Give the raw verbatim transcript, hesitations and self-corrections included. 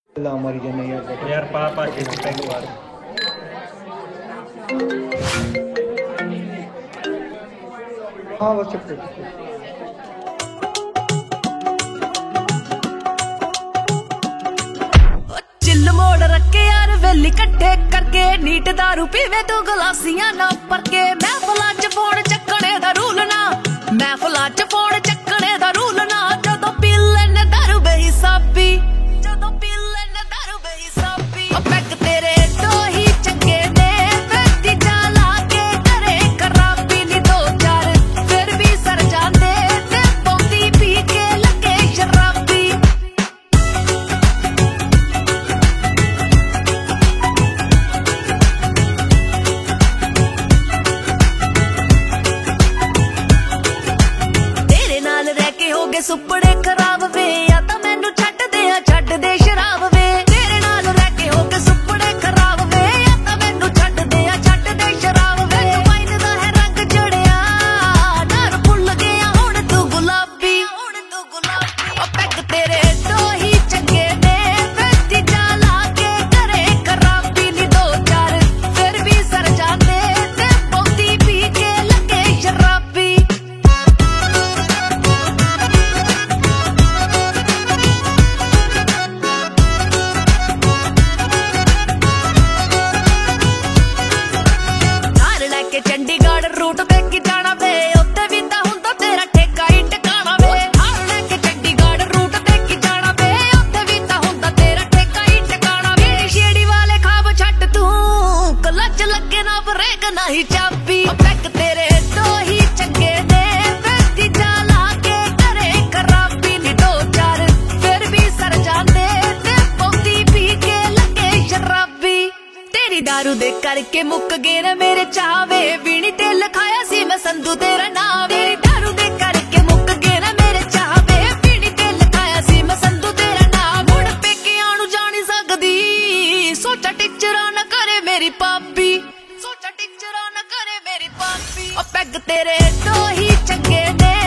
ला मारी जाने यार यार पा पा के टैग मार। हाँ बस चुप कर चिल मोड़ रखे यार वेली कट्ठे करके नीट दारू पीवे तू गलासियां ना पर के महफिलां च फोन चक्कने दा रूल ना महफिलां च फोन चक्कने दा रूल ना जदों पी लैने दारू बेहिसाबी जदों पी लैने दारू बेहिसाबी ओ पैग तेरे तो ही चंगे ने वेती जाला के करे खराबी नी दो चार फिर भी सर जांदे ते पौंदी पी के लगे शराबी सुपड़े खराब वे या तो मैनू छड्ड दे छड्ड दे शराब वे तेरे नाल रह के हो के सुपड़े खराब वे या तो मैनू छड्ड दे छड्ड दे शराब वे वाइन दा है रंग चढ़िया डर भुल गया हुण तू गुलाबी हुण तू गुलाबी ओ पैग तेरे तो ही चंगे ने वेती जाला के करे खराबी नी दो चार फिर भी सर जांदे ते पौंदी पी के लगे शराबी चंडीगढ़ रूट ते की जाना वे उत्ते भी तां हुंदा तेरा ठेका ही टकाना वे हार लेके चंडीगढ़ रूट ते की जाना वे उत्ते भी तां हुंदा तेरा ठेका ही टकाना वे छेड़ी वाले खाब छड्ड तू क्लच लगे ना ब्रेक नहीं चाबी ओ पैग तेरे तो ही चंगे ने वेती जाला के करे खराबी नी दो चार फिर भी सर जांदे ते पौंदी पी के लगे शराबी तेरी दारू दे करके मुक गए ने मेरे चावे बीनी ते लिखाया सी मैं संधू तेरा नाम तेरी दारू दे करके मुक गए ने मेरे चावे बीनी ते लिखाया सी मैं संधू तेरा नाम मुड़ पेके आणू जानी सकदी सोचा टिचरा न करे मेरी पापी सोचा टिचरा न करे मेरी पापी ओ पैग तेरे तो ही चंगे ने